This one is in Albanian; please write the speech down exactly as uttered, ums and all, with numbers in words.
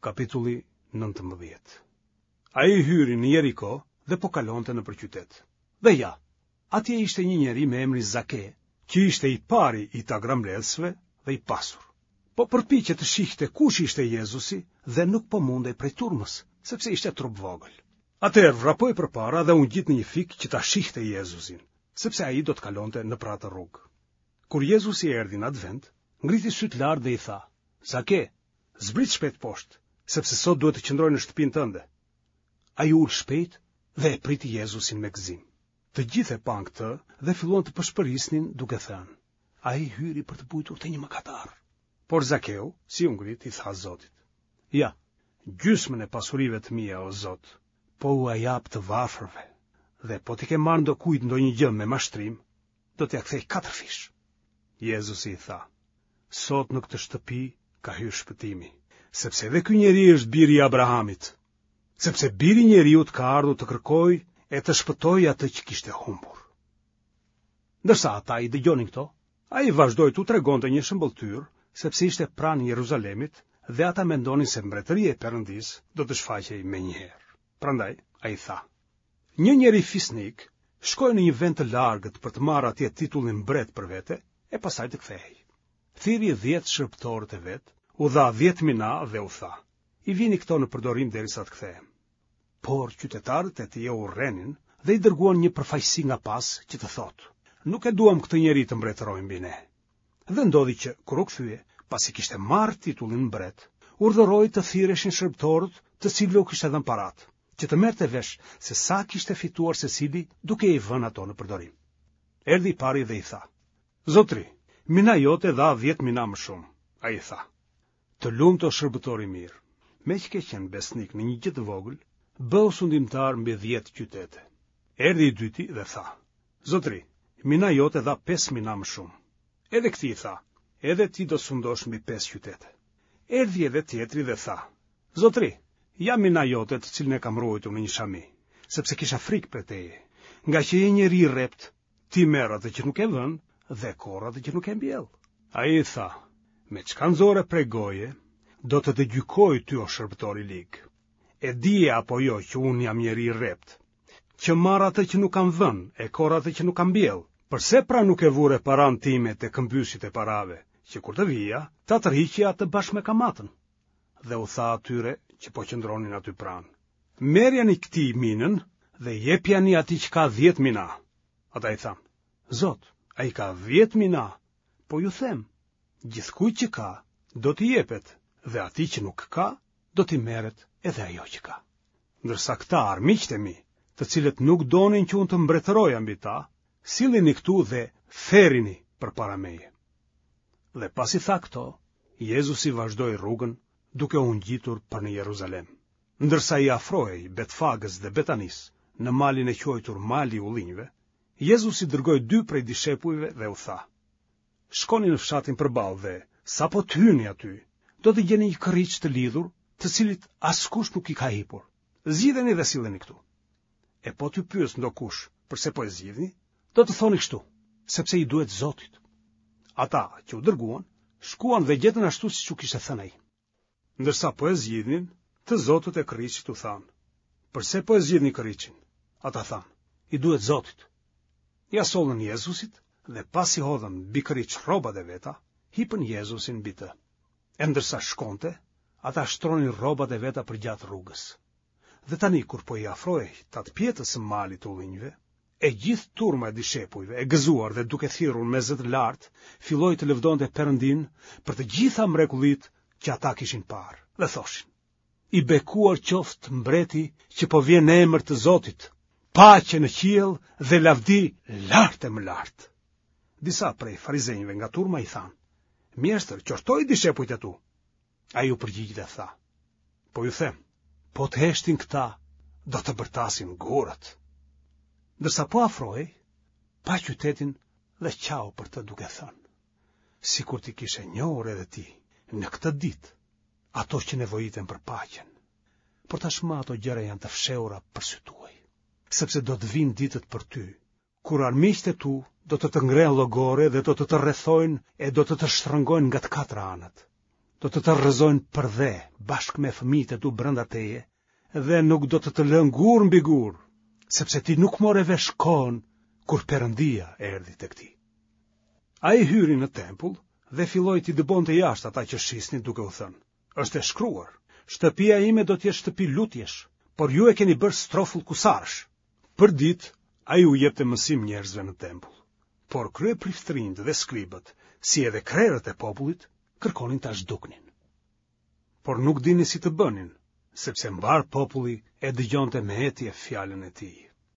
Kapitulli nëntëmbëdhjetë. Ai hyri në Jeriko dhe po kalonte nëpër qytet. Dhe ja, atje ishte një njeri me emrin Zake, që ishte i pari i tagrambledhësve dhe i pasur. Po përpiqte të shihte kush ishte Jezusi dhe nuk po mundej prej turmës, sepse ishte trup vogël. Atëherë vrapoi përpara dhe u ngjit në një fik që ta shihte Jezusin, sepse ai do të kalonte nëpër atë rrugë. Kur Jezusi erdhi në atë vend, ngriti syt lart dhe i tha: Zake, zbrit shpejt poshtë, sepse sot duhet të qëndroj në shtëpinë tënde. Ai ul shpejt dhe e priti Jezusin me gëzim. Të gjithë e pan këtë dhe filluan të përshpërisnin duke thënë: ai hyri për të bujtur te një mëkatar. Por Zakeu, si u ngrit, i tha Zotit: ja, gjysmën e pasurive të mia, o Zot, po u jap të varfërve, dhe po t'i ke marrë ndokujt ndonjë gjë me mashtrim, do t'ja kthej katër fish. Jezusi i tha: sot në këtë shtëpi ka hyrë shpëtimi, sepse edhe ky njeri është biri i Abrahamit, sepse biri i njeriut ka ardhur të kërkojë e të shpëtojë atë që kishte humbur. Ndërsa ata i dëgjonin këto, ai vazhdoi t'u tregonte një shëmbulltyr, sepse ishte pranë Jeruzalemit dhe ata mendonin se mbretëria e Perëndis do të shfaqej menjëherë. Prandaj ai tha: një njeri fisnik shkoi në një vend të largët për të marrë atje titullin mbret për vete e pastaj të kthehej. Thiri dhjetë shërbëtorët e vet, u dha dhjetë mina dhe u tha: i vini këto në përdorim derisa të kthehem. Por qytetarët e tij u urrenin dhe i dërguan një përfaqësi nga pas që të thotë: nuk e duam këtë njeri të mbretërojë mbi ne. Dhe ndodhi që kur u kthye, pasi kishte marrë titullin mbret, urdhëroi të thirreshin shërbëtorët, të cilëve u kishte dhënë paratë, që të merrte vesh se sa kishte fituar secili duke i vënë ato në përdorim. Erdhi i pari dhe i tha: Zotri, mina jote dha dhjetë mina më shumë. Ai tha: të lumtë o shërbëtor i mirë, me që ke qenë besnik në një gjë të vogël, bëu sundimtar mbi dhjetë qytete. Erdhi i dyti dhe tha: Zotri, mina jote dha pesë mina më shumë. Edhe këti i tha: edhe ti do sundosh mbi pesë qytete. Erdhi edhe tjetri dhe tha: Zotri, ja mina jote të cilën e kam ruajtur në një shami, sepse kisha frikë për teje, nga që je njeri i rrept, ti merr atë që nuk e vën dhe korr atë që nuk e mbjell. Ai i tha: me çka nxore prej goje, do të të gjykoj ty o shërbëtor i lig. E dije apo jo që unë jam njeri i rrept, që marr atë që nuk kam vën e korr atë që nuk kam mbjell. Përse pra nuk e vure paran time te këmbysit e parave, që kur të vija, ta tërhiqja atë bashkë me kamatën? Dhe u tha atyre që po qëndronin aty pranë: merrjani këtij minën dhe jepjani atij që ka dhjetë mina. Ata i thanë: Zot, ai ka dhjetë mina, po ju them, gjithkujt që ka, do t'i jepet, dhe atij që nuk ka, do t'i merret edhe ajo që ka. Ndërsa këta armiqtë e mi, të cilët nuk donin që unë të mbretëroja mbi ta, sillini këtu dhe therrini përpara meje. Dhe pasi tha këto, Jezusi vazhdoi rrugën duke u ngjitur për në Jeruzalem. Ndërsa i afrohej Betfagës dhe Betanis, në malin e quajtur Mali i Ullinjve, Jezusi dërgoi dy prej dishepujve dhe u tha: shkoni në fshatin përballë dhe sapo të hyni aty, do të gjeni një kërriç të lidhur, të cilit askush nuk i ka hipur. Zgjidheni dhe silleni këtu. E po t'ju pyes ndokush përse po e zgjidhni, do të thoni kështu: sepse i duhet Zotit. Ata që u dërguan, shkuan dhe gjetën ashtu siç u kishte thënë ai. Ndërsa po e zgjidhnin, të zotët e kërriçit u thanë: përse po e zgjidhni kërriçin? Ata thanë: i duhet Zotit. Ja sollën Jezusit dhe pasi hodhën mbi kërriç rrobat e veta, hipën Jezusin mbi të. E ndërsa shkonte, ata shtronin rrobat e veta përgjatë rrugës. Dhe tani kur po i afrohej tat pjetës së malit të Ullinjve, e gjithë turma e dishepujve, e gëzuar dhe duke thirrur me zë të lartë, filloi të lëvdonte Perëndin për të gjitha mrekullitë që ata kishin parë, dhe thoshin: i bekuar qoftë mbreti që po vjen në emër të Zotit, paqe në qiell dhe lavdi lart e më lart. Disa prej farizejve nga turma i thanë: mjeshtër, qortoi dishepujt e tu. Ai u përgjigj dhe tha: po ju them, po të heshtin këta, do të bërtasin gorat. Ndërsa po afrohej, pa qytetin dhe qau për të duke thënë: sikur ti kishe njohur edhe ti në këtë ditë ato që nevojiten për paqen. Por tashmë ato gjëra janë të fshehura për sy tuaj, sepse do të vinë ditët për ty, kur armiqtë e tu do të të ngrenë llogore dhe do të të rrethojnë e do të të shtrëngojnë nga të katra anët. do të të rrëzojnë për dhe, bashkë me fëmijët e tu brenda teje, dhe nuk do të të lënë gur mbi gur, sepse ti nuk more vesh kohën kur Perëndia erdhi tek ti. Ai hyri në tempull dhe filloi t'i dëbonte jashtë ata që shisnin, duke u thënë: "Është e shkruar, shtëpia ime do të jetë shtëpi lutjesh, por ju e keni bërë strofull kusarsh." Për ditë ai u jepte mësim njerëzve në tempull, por kryepriftërinjtë dhe skribët, si edhe krerët e popullit, kërkonin ta zhduknin. Por nuk dini si të bënin, sepse mbar populli e dëgjonte me etje fjalën e tij.